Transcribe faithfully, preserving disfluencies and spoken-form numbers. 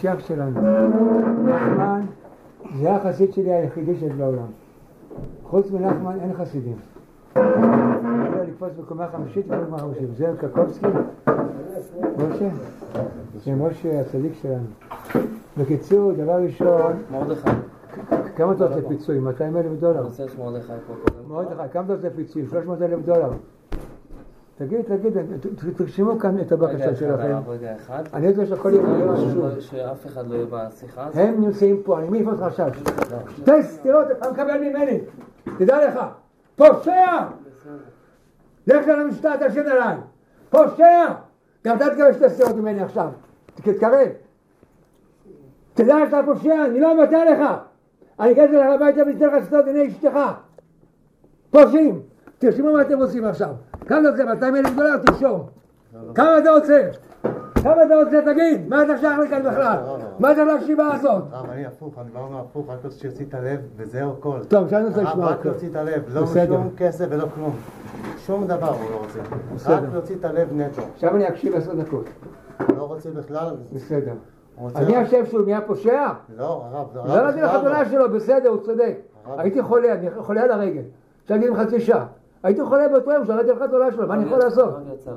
המשיח שלנו. נחמן זה החסיד שלי היחידי שיש בעולם. חוץ מנחמן אין חסידים. אני יודע לקפוץ בקומה חמישית ולא גמר ראשים. זה קקובסקי? משה? זה משה הצדיק שלנו. בקיצור, דבר ראשון... מרדכי. כמה אתה רוצה פיצוי? מאתיים אלף דולר. אני רוצה שמרדכי פה קודם. מרדכי, כמה אתה רוצה פיצוי? שלוש מאות אלף דולר. תגיד, תגיד, תרשמו כאן את הבקשה שלכם. רגע אחד. אני יודע שהכל יהיה משהו. שאף אחד לא יהיה בשיחה הזאת. הם נמצאים פה, אני מי יפוס לך עכשיו? טס, תראו, אתה מקבל ממני. תדע לך, פושע! לך למשטרה, תשאיר עליי. פושע! גם אתה תקבל שתי סתירות ממני עכשיו. תתקרב. תדע לך, פושע, אני לא מבטא לך. אני אגד לך הביתה וניתן לך סתירות עיני אשתך. פושעים! תרשמו מה אתם עושים עכשיו. כמה אתה רוצה? מאתיים אלף דולר תרשום. כמה אתה רוצה? כמה אתה רוצה? תגיד, מה אתה שייך לכאן בכלל? מה זה להשיבה הזאת? רב, אני הפוך, אני באנו הפוך, רק רוצה שיוציא את הלב וזהו הכל. טוב, שאני רוצה לשמוע. רק להוציא את הלב, לא שום כסף ולא כלום. שום דבר הוא לא רוצה. רק להוציא את הלב נטו. עכשיו אני אקשיב עשר דקות. לא רוצה בכלל. בסדר. אני חושב שהוא נהיה פושע? לא, הרב. לא ראיתי לחתונה שלו, בסדר, הוא צודק. הייתי חולה, אני חולה על הרגל. שאני עם חצי שעה. הייתי חולה באותו יום, שראיתי לחתונה שלו, מה אני יכול לעשות?